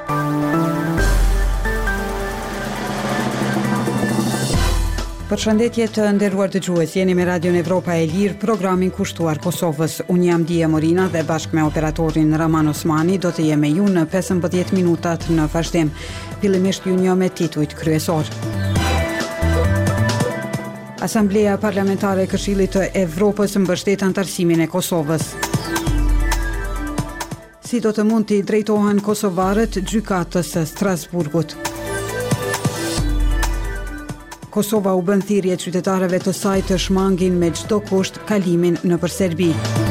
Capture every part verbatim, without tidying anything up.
Përshëndetje të nderuar dëgjues, jeni me Radion Evropa e Lirë, programin kushtuar Kosovës. Unë jam Dia Morina dhe bashkë me operatorin Raman Osmani do të jemi ju në pesëmbëdhjetë minutat në vazhdim. Fillimisht ju një me titujt kryesor. Asamblea Parlamentare e Këshillit të Evropës mbështet antarësimin e Kosovës. Si do të mund të drejtohen kosovarët gjykatës së Strasburgut. Kosova u bën thirrje qytetarëve të saj të shmangin me çdo kusht kalimin nëpër Serbi.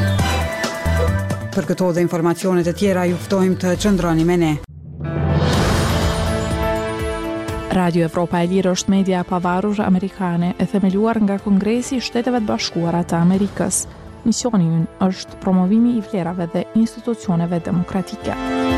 Për këto dhe informacione të tjera ju ftojmë të qëndroni me ne. Radio Evropa e Lirë është media e pavarur amerikane e themeluar nga Kongresi i Shteteve të Bashkuara të Amerikës. Misioni i ynë është promovimi i vlerave dhe institucioneve demokratike.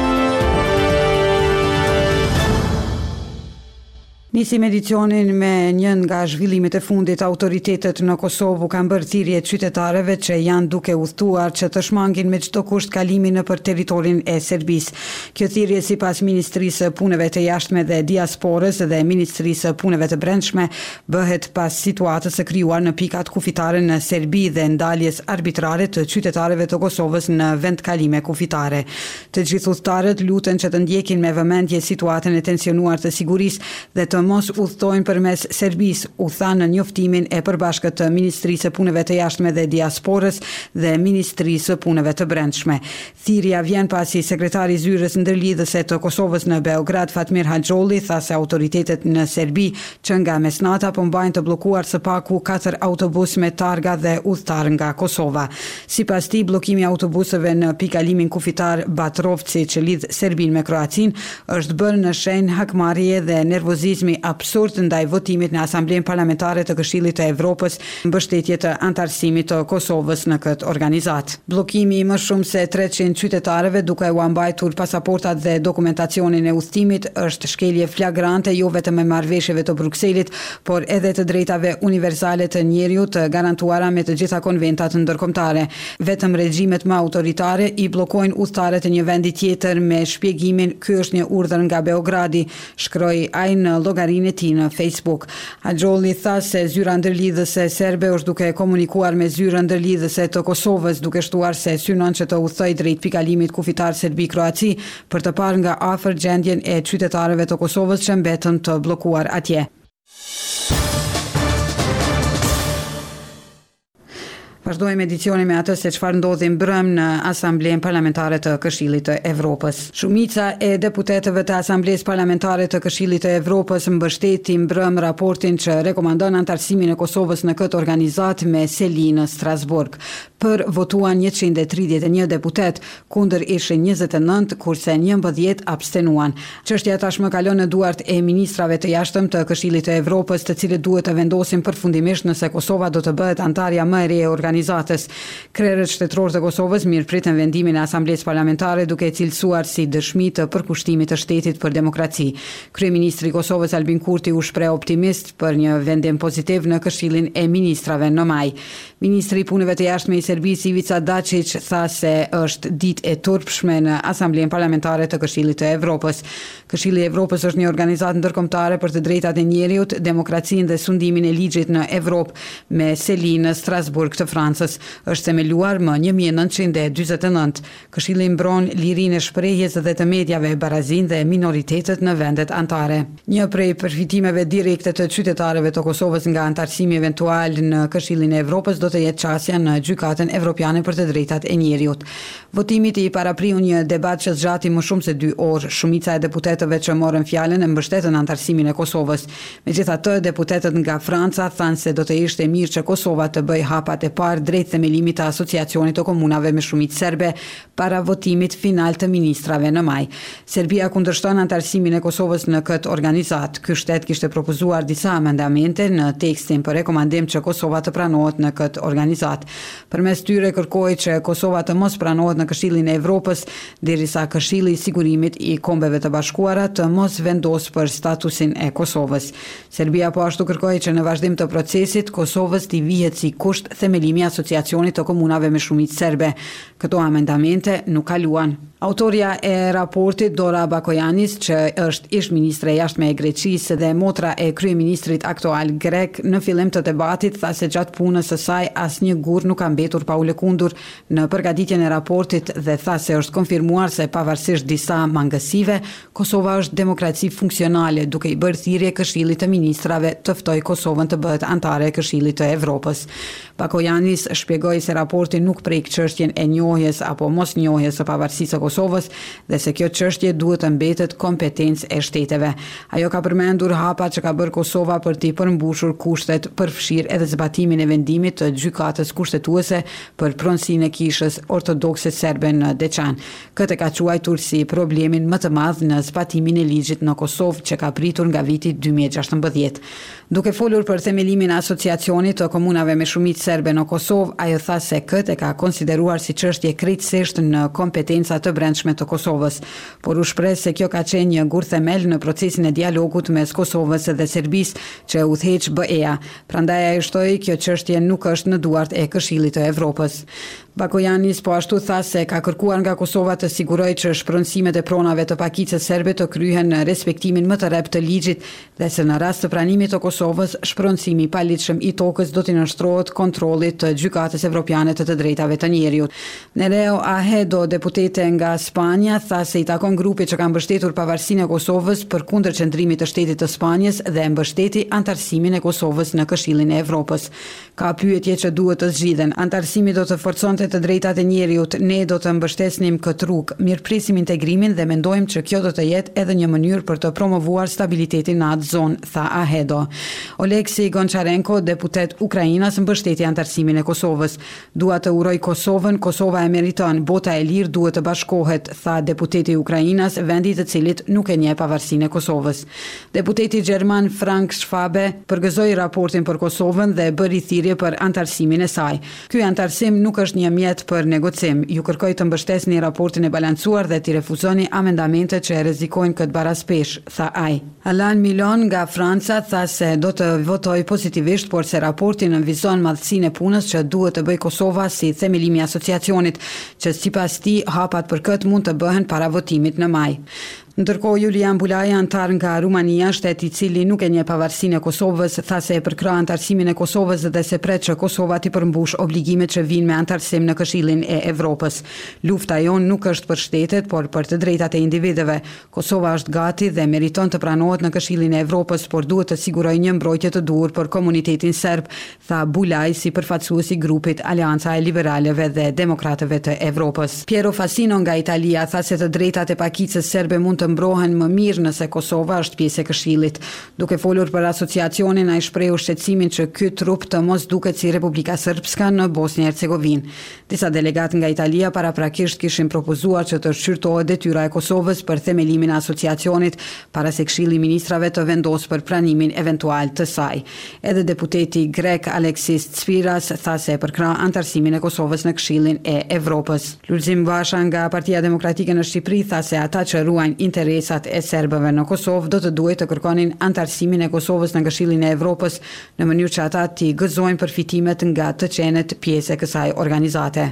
Nisim edicionin me një nga zhvillimet e fundit. Autoritetet në Kosovë kanë bërë thirrje qytetarëve që janë duke udhëtuar që të shmangin me çdo kusht kalimin nëpër territorin e Serbisë. Kjo thirrje sipas Ministrisë së Punëve të Jashtme dhe Diasporës dhe Ministrisë së Punëve të Brendshme bëhet pas situatës së krijuar në pikat kufitare në Serbi dhe ndaljes arbitrare të qytetarëve të Kosovës në vendkalime kufitare. Të gjithë udhëtarët luten që të ndjekin me vëmendje situatën e tensionuar të sigurisë dhe të mos udhtojnë përmes Serbisë, u tha në njoftimin e përbashkët të Ministrisë së Punëve të Jashtme dhe Diasporës dhe Ministrisë së Punëve të Brendshme. Thirrja vjen pasi sekretari i zyrës ndërlidhëse të Kosovës në Beograd, Fatmir Haxholli, tha se autoritetet në Serbi që nga mesnata po mbajnë të bllokuar së paku katër autobus me targa dhe udhëtar nga Kosova. Sipas tij, bllokimi i autobuseve në pikalimin kufitar Batrovci që lidh Serbinë me Kroacinë është bërë në shenjë hakmarrjeje dhe nervozizmi absurd ndaj votimit në Asamblenë Parlamentare të Këshillit të Evropës mbështetje të antarësimit të Kosovës në këtë organizat. Bllokimi i më shumë se treqind qytetarëve duke u mbajtur pasaportat dhe dokumentacionin e udhëtimit është shkelje flagrante jo vetëm e marrëveshjeve të Brukselit, por edhe të drejtave universale të njeriut të garantuara me të gjitha konventat ndërkombëtare. Vetëm regjimet më autoritare i bllokojnë udhëtarët e një vendi tjetër me shpjegimin ky është një urdhër nga Beogradi, shkroi ai në llogarinë e tij në Facebook. Haxholli tha se zyra ndërlidhëse serbe është duke komunikuar me zyrën ndërlidhëse të Kosovës duke shtuar se synon që të udhtojë drejt pikalimit kufitar Serbi-Kroaci për të parë nga afër gjendjen e qytetarëve të Kosovës që mbetën të bllokuar atje. Vazhdojmë edicionin me atë se çfarë ndodhi mbrëm në Asamblenë Parlamentare të Këshillit të Evropës. Shumica e deputetëve të Asamblesë Parlamentare të Këshillit të Evropës mbështeti mbrëm raportin që rekomandon antarësimin e Kosovës në këtë organizat me seli në Strasburg. Për votuan njëqind e tridhjetë e një deputet, kundër ishin njëzet e nëntë, kurse njëmbëdhjetë abstenuan. Çështja tashmë kalon në duart e ministrave të jashtëm të Këshillit të Evropës, të cilët duhet të vendosin përfundimisht nëse Kosova do të bëhet antarja më e re e organizatës. Krerët shtetëror të Kosovës mirëpritën vendimin e Asamblesë Parlamentare duke e cilësuar si dëshmi të përkushtimit të shtetit për demokraci. Kryeministri i Kosovës Albin Kurti u shpreh optimist për një vendim pozitiv në Këshillin e Ministrave në maj. Ministri i Punëve të Jashtme i Serbisë Ivica Dačić tha se është ditë e turpshme në Asamblenë Parlamentare të Këshillit të Evropës. Këshilli i Evropës është një organizatë ndërkombëtare për të drejtat e njeriut, demokracinë dhe sundimin e ligjit në Evropë me seli në Strasburg të Francës. Është themeluar më një mijë e nëntëqind e dyzet e nëntë. Këshilli mbron lirinë e shprehjes dhe të mediave, barazinë dhe minoritetet në vendet anëtare. Një prej përfitimeve direkte të qytetarëve të Kosovës nga antarësimi eventual në Këshillin e Evropës do të jetë çësia në gjykatën evropiane për të drejtat e njeriut. Votimit i parapriu një debat që zgjati më shumë se dy orë. Shumica e deputetëve që morën fjalën e mbështetën antarësimin e Kosovës. Megjithatë, deputetët nga Franca thanë se do të ishte mirë që Kosova të bëjë hapat e parë drejt themelimit të asociacionit të komunave me shumicë serbe para votimit final të ministrave në maj. Serbia kundërshton antarësimin e Kosovës në këtë organizat. Ky shtet kishte propozuar disa amendamente në tekstin për rekomandim që Kosova të pranohet në këtë organizat. Përmes tyre kërkoi që Kosova të mos pranohet në Këshillin e Evropës, derisa Këshilli i Sigurimit i Kombeve të Bashkuara të mos vendos për statusin e Kosovës. Serbia po ashtu kërkoi që në vazhdim të procesit Kosovës t'i vihet si kusht themelimi i asociacionit të komunave me shumicë serbe. Këto amendamente nuk kaluan. Autoria e raportit Dora Bakojanis, që është ish ministre e jashtme e Greqisë dhe motra e kryeministrit aktual grek, në fillim të debatit tha se gjatë punës së saj asnjë gur nuk ka mbetur pa u lëkundur në përgatitjen e raportit dhe tha se është konfirmuar se pavarësisht disa mangësive, Kosova është demokraci funksionale, duke i bërë thirrje Këshillit të Ministrave të ftoj Kosovën të bëhet antare e Këshillit të Evropës. Bakojanis shpjegoi se raporti nuk prek çështjen e njohjes apo mosnjohjes së pavarësisë së Kosovës dhe se kjo çështje duhet të mbetet kompetencë e shteteve. Ajo ka përmendur hapat që ka bërë Kosova për të përmbushur kushtet, përfshirë edhe zbatimin e vendimit të gjykatës kushtetuese për pronësinë e kishës ortodokse serbe në Deçan. Këtë ka quajtur si problemin më të madh në zbatimin e ligjit në Kosovë që ka pritur nga viti dy mijë e gjashtëmbëdhjetë. Duke folur për themelimin e asociacionit të komunave me shumicë serbe në Kosovë, ajo tha se këtë e ka konsideruar si çështje krejtësisht në kompetenca të brendshme të Kosovës, por u shpreh se kjo ka qenë një gur themel në procesin e dialogut mes Kosovës dhe Serbisë që udhëheq B E-ja. Prandaj ai shtoi kjo çështje nuk është në duart e Këshillit të Evropës. Bakojanis po ashtu tha se ka kërkuar nga Kosova të sigurojë që shpronësimet e pronave të pakicës serbe të kryhen në respektimin më të rreptë të ligjit dhe se në rast të pranimit të Kosovës, shpronësimi i paligjshëm i tokës do të nënshtrohet kontrollit të Gjykatës Evropiane të të drejtave të njerëzit. Nereo Ahedo, deputete nga Spanja, tha se i takon grupit që ka mbështetur pavarësinë e Kosovës përkundër qëndrimit të shtetit të Spanjës dhe mbështeti antarësimin e Kosovës në Këshillin e Evropës. Ka pyetje që duhet të zgjidhen. Antarësimi do të forconte të drejtat e njerëzit, ne do të mbështesnim këtë rrugë, mirëpresim integrimin dhe mendojmë që kjo do të jetë edhe një mënyrë për të promovuar stabilitetin në atë zonë, tha Ahedo. Oleksi Gonçarenko, deputet Ukrainas, mbështeti antarësimin e Kosovës. Dua të uroj Kosovën, Kosova e meriton, bota e lirë duhet të bashkohet, tha deputeti Ukrainas, vendi i cilit nuk e njeh pavarësinë e Kosovës. Deputeti gjerman Frank Schwabe përgëzoi raportin për Kosovën dhe bëri thirrje për antarësimin e saj. Ky antarësim nuk është një mjet për negocim. Ju kërkoj të mbështesni raportin e balancuar dhe të refuzoni amendamentet që e rrezikojnë këtë baraspesh, tha ai. Alain Milon nga Franca tha se do të votoj pozitivisht, por se raporti nënvizon madhësinë e punës që duhet të bëjë Kosova si themelimi i asociacionit, që sipas tij hapat për këtë mund të bëhen para votimit në maj. Ndërkohë Julian Bulaj, antar nga Rumania, shtet i cili nuk e njeh pavarësinë e Kosovës, tha se e përkrah antarësimin e Kosovës dhe se pret që Kosova t'i përmbush obligimet që vijnë me antarësim në Këshillin e Evropës. Lufta jon nuk është për shtetet, por për të drejtat e individëve. Kosova është gati dhe meriton të pranohet në Këshillin e Evropës, por duhet të sigurojë një mbrojtje të duhur për komunitetin serb, tha Bulaj si përfaqësues i grupit Aleanca e Liberalëve dhe Demokratëve të Evropës. Piero Fassino nga Italia tha se të drejtat e pakicës serbe mund të mbrohen më mirë nëse Kosova është pjesë e Këshillit. Duke folur për asociacionin, ai shprehu shqetësimin që ky trup të mos duket si Republika Srpska në Bosnjë-Hercegovinë. Disa delegatë nga Italia paraprakisht kishin propozuar që të shqyrtohet detyra e Kosovës për themelimin e asociacionit para se Këshilli i Ministrave të vendosë për pranimin eventual të saj. Edhe deputeti grek Aleksis Tsviras tha se përkrah antarësimin e Kosovës në Këshillin e Evropës. Lulzim Vasha nga Partia Demokratike në Shqipëri tha se ata që ruajnë interesat e serbëve në Kosovë do të duhet të kërkonin antarësimin e Kosovës në Këshillin e Evropës në mënyrë që ata t'i gëzojnë përfitimet nga të qenet pjesë e kësaj organizate.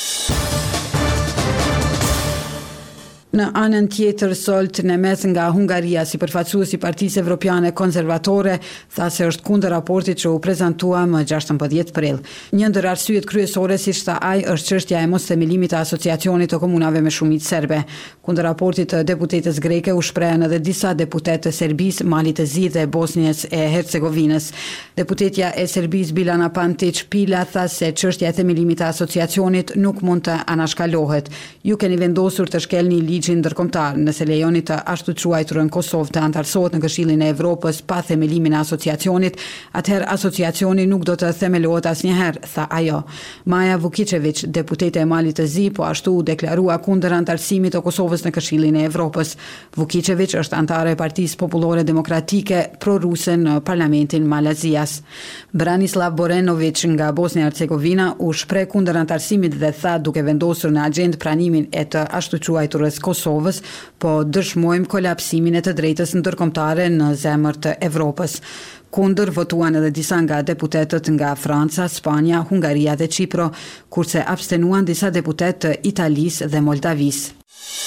Në anën tjetër, Solt Nemes nga Hungaria, si përfaqësues i Partisë Evropiane Konservatore, tha se është kundër raportit që u prezantua më gjashtëmbëdhjetë prill. Një ndër arsyet kryesore, siç tha ai, është çështja e mosthemelimit të asociacionit të komunave me shumicë serbe. Kundër raportit të deputetës greke u shprehen edhe disa deputetë të Serbisë, Malit të Zi dhe Bosnjës e Hercegovinës. Deputetja e Serbisë Bilana Pantić Pila tha se çështja e themelimit të asociacionit nuk mund të anashkalohet. Ju keni vendosur të shkelni ligjin ndërkombëtar, nëse lejoni të ashtu quajturën Kosovë të antarësohet në Këshillin e Evropës pa themelimin e asociacionit, atëherë asociacioni nuk do të themelohet asnjëherë, tha ajo. Maja Vukičević, deputete e Malit të Zi, po ashtu u deklarua kundër antarësimit të Kosovës në Këshillin e Evropës. Vukičević është antare e Partisë Popullore Demokratike proruse në parlamentin Malazias. Branislav Borenović nga Bosnia e Hercegovina u shpreh kundër antarësimit dhe tha duke vendosur në agjendë pranimin e të ashtu quajturës Kosovës, po dëshmojmë kolapsimin e të drejtës ndërkombëtare në zemër të Evropës. Kundër votuan edhe disa nga deputetët nga Franca, Spanja, Hungaria dhe Çipro, kurse abstenuan disa deputetë të Italisë dhe Moldavisë.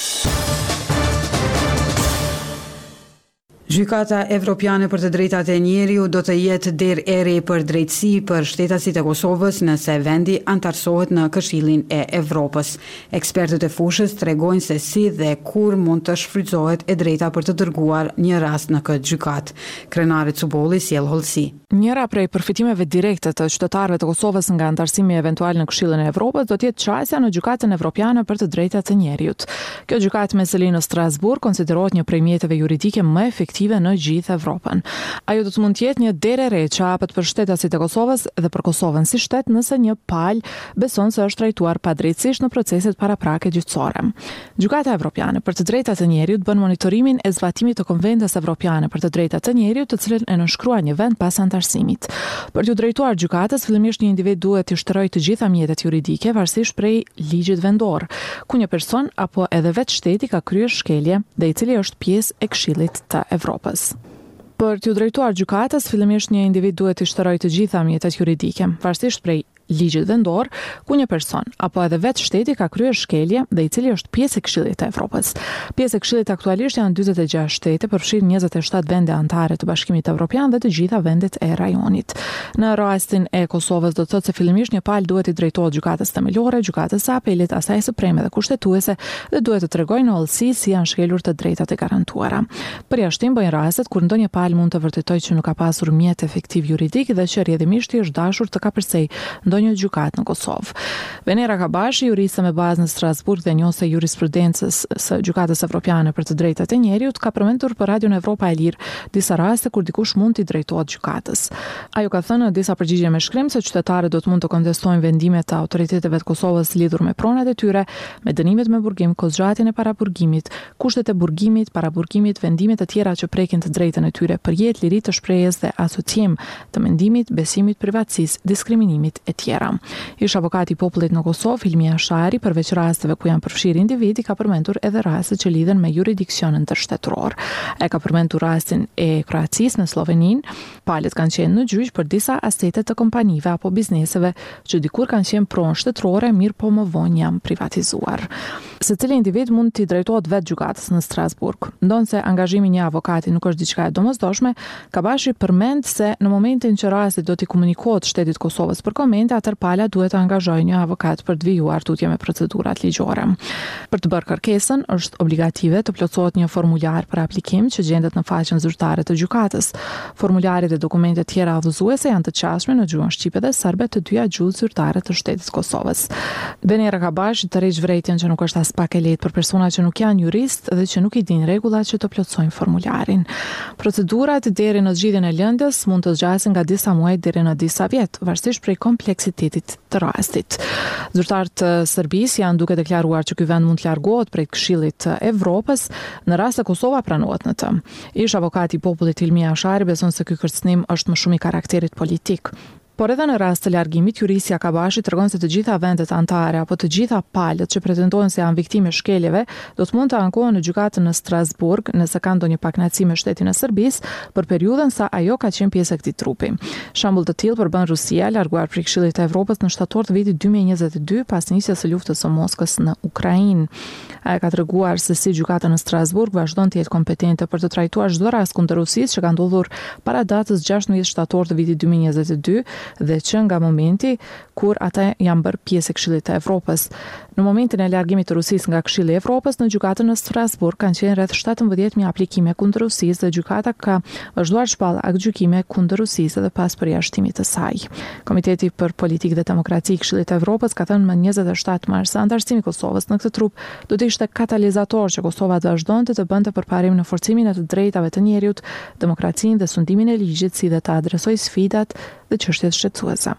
Gjykata Evropiane për të drejtat e njeriut do të jetë derë e re për drejtësi për shtetasit e Kosovës nëse vendi antarësohet në Këshillin e Evropës. Ekspertët e fushës tregojnë se si dhe kur mund të shfrytëzohet e drejta për të dërguar një rast në këtë gjykat. Krenari Cubolli sjell hollësi. Njëra prej përfitimeve direkte të qytetarëve të Kosovës nga antarësimi eventual në Këshillin e Evropës do të jetë çështja në Gjykatën Evropiane për të drejtat e njeriut. Kjo gjykatë me seli në Strasburg konsiderohet një prej mjeteve juridike më efektive në gjithë Evropën. Ajo do të mund të jetë një derë e re që hapet për shtetasit e Kosovës dhe për Kosovën si shtet nëse një palë beson se është trajtuar padrejtësisht në proceset paraprake gjyqësore. Gjykata Evropiane për të drejtat e njeriut bën monitorimin e zbatimit të Konventës Evropiane për të drejtat e njeriut, të cilën e nënshkrua një vend pas antarësimit. Për t'u drejtuar gjykatës, fillimisht një individ duhet të shtrojë të gjitha mjetet juridike varësisht prej ligjit vendor, ku një person apo edhe vetë shteti ka kryer shkelje dhe i cili është pjesë e Këshillit të Evropës. Për t'u drejtuar gjykatës, fillimisht një individ duhet të shtrojë të gjitha mjetet juridike varësisht prej ligjit vendor, ku një person apo edhe vetë shteti ka kryer shkelje dhe i cili është pjesë e Këshillit të Evropës. Pjesë e Këshillit aktualisht janë njëzet e gjashtë shtete, përfshirë njëzet e shtatë vende anëtare të Bashkimit Evropian dhe të gjitha vendet e rajonit. Në rastin e Kosovës do të thotë se fillimisht një palë duhet i drejtohet gjykatës themelore, gjykatës së apelit, asaj supreme dhe kushtetuese dhe duhet të tregojë në hollësi si janë shkelur të drejtat e garantuara. Përjashtim bëjnë rastet kur ndonjë palë mund të vërtetojë që nuk ka pasur mjet efektiv juridik dhe që rrjedhimisht i është dashur të kapërsej ndonjë gjykatë në Kosovë. Venera Kabashi, juriste me bazë në Strasburg dhe njose jurisprudencës së Gjykatës Evropiane për të drejtat e njeriut, ka përmendur për Radion Evropa e Lirë disa raste kur dikush mund t'i drejtohet gjykatës. Ajo ka thënë në disa përgjigje me shkrim se qytetarët do të mund të kontestojnë vendimet të autoriteteve të Kosovës lidhur me pronat e tyre, me dënimet me burgim, kozhgjatjen e paraburgimit, kushtet e burgimit, paraburgimit, vendimet e tjera që prekin të drejtën e tyre për jetë, liri të shprehjes dhe asociem të mendimit, besimit, privatësisë, diskriminimit e tjera. Ish avokati i popullit në Kosovë, Hilmi Ashari, përveç rasteve ku janë përfshirë individi, ka përmendur edhe raste që lidhen me jurisdiksionin tërshtetëror. E ka përmendur rastin e Kroacisë në Sloveninë. Palët kanë qenë në gjyq për disa asete të kompanive apo bizneseve që dikur kanë qenë pronë shtetërore, mirë po më vonë janë privatizuar. Secili individ mund t'i drejtohet vetë gjykatës në Strasburg. Ndonse angazhimi një avokati nuk është diçka e domosdoshme, Kabashi përmend se në momentin që rasti do t'i komunikohet shtetit Kosovës për komente, atër pala duhet të angazhojë një avokat për të vijuar tutje me procedurat ligjore. Për të bërë kërkesën, është obligative të plotësohet një formular për aplikim që gjendet në faqen zyrtare të gjykatës. Formularet dhe dokumentet tjera udhëzuese janë të qasshme në gjuhën shqipe dhe serbe, të dyja gjuhët zyrtare të shtetit Kosovës. Venera Kabashi tërheq vërejtjen që nuk është as pak e lehtë për persona që nuk janë jurist dhe që nuk i dinë rregullat që të plotësojnë formularin. Procedurat deri në zgjidhjen e lëndës mund të zgjasin nga disa muaj deri në disa vjet, varësisht prej kompleksitetit të rastit. Zyrtarët të Serbisë janë duke deklaruar që ky vend mund të largohet prej Këshillit të Evropës në rast se Kosova pranohet në të. Ish avokati i popullit Hilmi Ashari beson se ky kërcënim është më shumë i karakterit politik. Por edhe në rast të largimit, jurisja Kabashi tregon se të gjitha vendet anëtare apo të gjitha palët që pretendojnë se janë viktime shkeljeve do të mund të ankohen në gjykatën në Strasburg nëse kanë ndonjë pakënaqësi me shtetin e Serbisë për periudhën sa ajo ka qenë pjesë e këtij trupi. Shembull të tillë përbën Rusia, larguar prej Këshillit të Evropës në shtator të vitit dy mijë e njëzet e dy pas nisjes së luftës së Moskës në Ukrainë. Ai ka treguar se si gjykata në Strasburg vazhdon të jetë kompetente për të trajtuar çdo rast kundër Rusisë që ka ndodhur para datës gjashtëmbëdhjetë shtator të vitit dy mijë e njëzet e dy dhe që nga momenti kur ata janë bërë pjesë e Këshillit të Evropës. Në momentin e largimit të Rusisë nga Këshilli i Evropës, në gjykatën në Strasburg kanë qenë rreth shtatëmbëdhjetë mijë aplikime kundër Rusisë dhe gjykata ka vazhduar shpall aktgjykime kundër Rusisë edhe pas përjashtimit të saj. Komiteti për Politikë dhe Demokraci i Këshillit të Evropës ka thënë më njëzet e shtatë mars se antarësimi i Kosovës në këtë trup do të ishte katalizator që Kosova të vazhdonte të bënte përparim në forcimin e të drejtave të njerëzit, demokracinë dhe sundimin e ligjit, si dhe të adresojë sfidat dhe çështjet shqetësuese.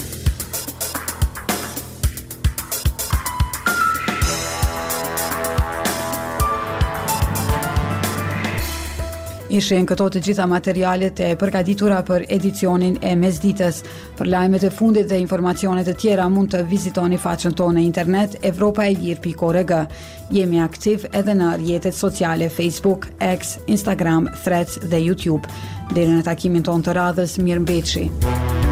Ishen këto të gjitha materialet e përgatitura për edicionin e mesditës. Për lajmet e fundit dhe informacionet e tjera mund të vizitoni faqen tonë në internet evropa e lirë pikë org. Jemi aktiv edhe në rrjetet sociale Facebook, X, Instagram, Threads dhe YouTube. Deri në takimin tonë të radhës, mirëmbëjtje.